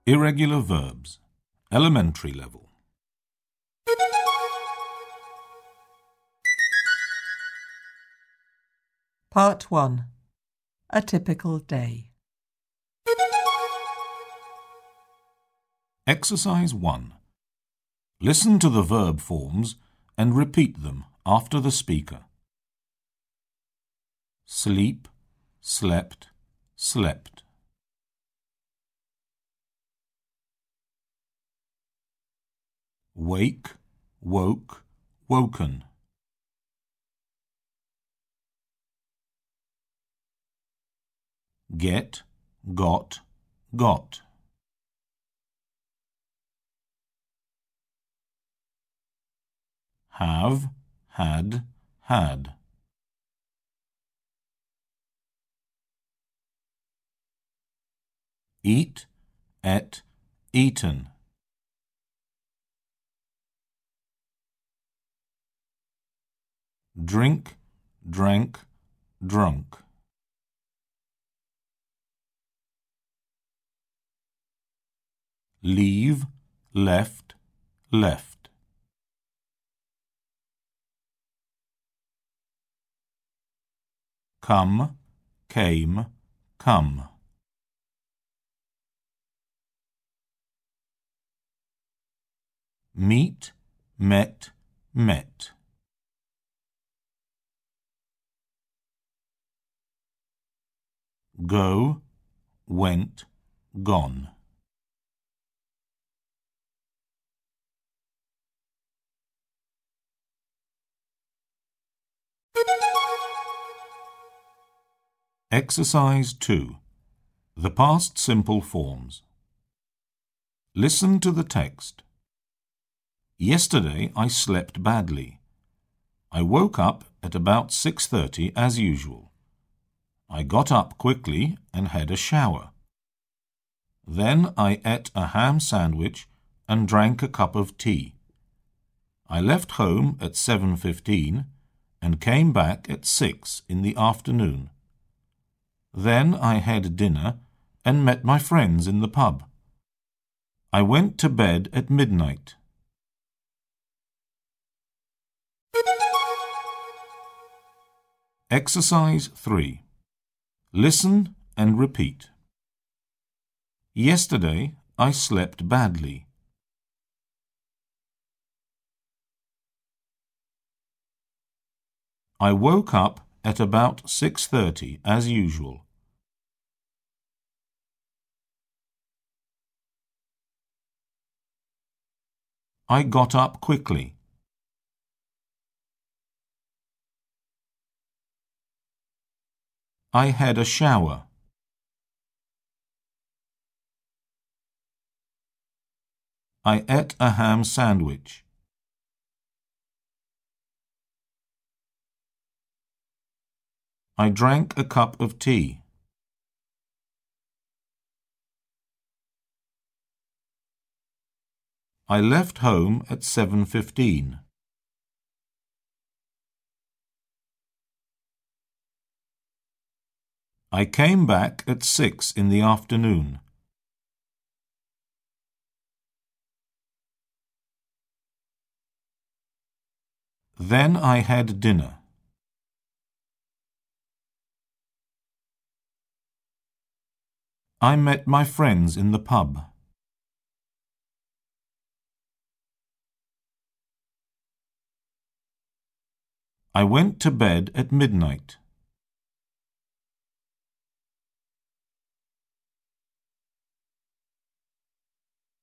Irregular verbs. Elementary level. Part 1. A typical day. Exercise 1. Listen to the verb forms and repeat them after the speaker. Sleep, slept, slept. Wake, woke, woken. Get, got, got. Have, had, had. Eat, ate, eaten. Drink, drank, drunk. Leave, left, left. Come, came, come. Meet, met, met. Go, went, gone. Exercise 2. The past simple forms. Listen to the text. Yesterday I slept badly. I woke up at about 6:30 as usual. I got up quickly and had a shower. Then I ate a ham sandwich and drank a cup of tea. I left home at 7:15 and came back at 6 in the afternoon. Then I had dinner and met my friends in the pub. I went to bed at midnight. Exercise 3. Listen and repeat. Yesterday I slept badly. I woke up at about 6:30 as usual. I got up quickly. I had a shower. I ate a ham sandwich. I drank a cup of tea. I left home at 7:15. I came back at 6 in the afternoon. Then I had dinner. I met my friends in the pub. I went to bed at midnight.